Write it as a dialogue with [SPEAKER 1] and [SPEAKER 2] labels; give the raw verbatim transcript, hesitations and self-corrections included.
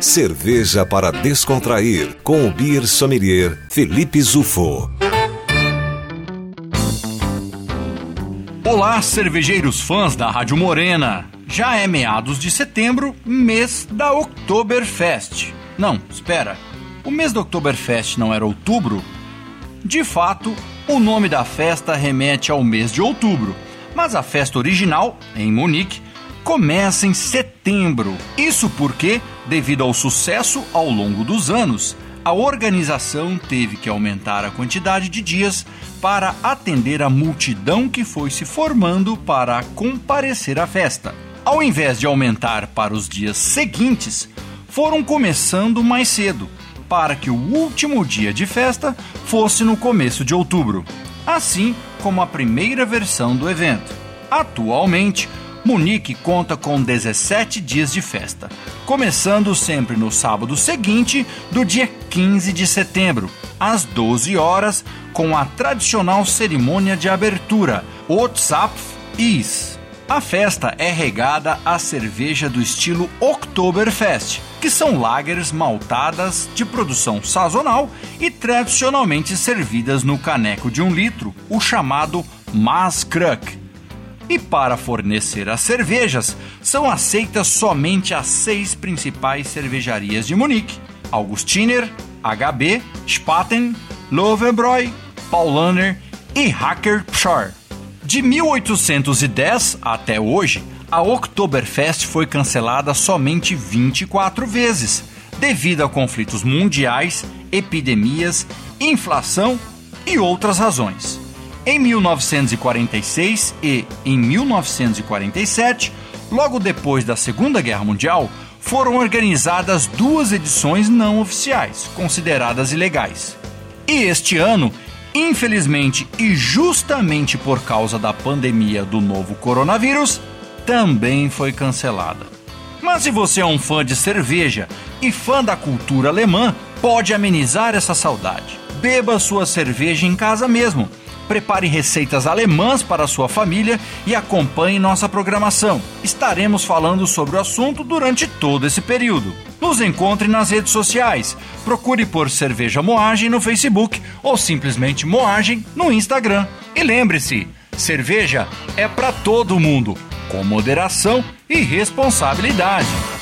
[SPEAKER 1] Cerveja para descontrair, com o beer sommelier Felipe Zufo.
[SPEAKER 2] Olá, cervejeiros fãs da Rádio Morena. Já é meados de setembro, mês da Oktoberfest. Não, espera. O mês da Oktoberfest não era outubro? De fato, o nome da festa remete ao mês de outubro, mas a festa original, em Munique, começa em setembro. Isso porque, devido ao sucesso ao longo dos anos, a organização teve que aumentar a quantidade de dias para atender a multidão que foi se formando para comparecer à festa. Ao invés de aumentar para os dias seguintes, foram começando mais cedo, para que o último dia de festa fosse no começo de outubro, assim como a primeira versão do evento. Atualmente, Munique conta com dezessete dias de festa, começando sempre no sábado seguinte do dia quinze de setembro, às doze horas, com a tradicional cerimônia de abertura, o Zapf-Is. A festa é regada à cerveja do estilo Oktoberfest, que são lagers maltadas de produção sazonal e tradicionalmente servidas no caneco de um litro, o chamado Maßkrug. E para fornecer as cervejas, são aceitas somente as seis principais cervejarias de Munique: Augustiner, H B, Spaten, Löwenbräu, Paulaner e Hacker-Pschorr. De mil oitocentos e dez até hoje, a Oktoberfest foi cancelada somente vinte e quatro vezes, devido a conflitos mundiais, epidemias, inflação e outras razões. Em mil novecentos e quarenta e seis e em mil novecentos e quarenta e sete, logo depois da Segunda Guerra Mundial, foram organizadas duas edições não oficiais, consideradas ilegais. E este ano, infelizmente e justamente por causa da pandemia do novo coronavírus, também foi cancelada. Mas se você é um fã de cerveja e fã da cultura alemã, pode amenizar essa saudade. Beba sua cerveja em casa mesmo. Prepare receitas alemãs para a sua família e acompanhe nossa programação. Estaremos falando sobre o assunto durante todo esse período. Nos encontre nas redes sociais. Procure por Cerveja Moagem no Facebook ou simplesmente Moagem no Instagram. E lembre-se, cerveja é para todo mundo, com moderação e responsabilidade.